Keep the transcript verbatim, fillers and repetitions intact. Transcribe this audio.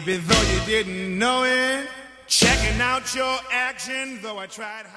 baby, though you didn't know it. Checking out your action, though I tried.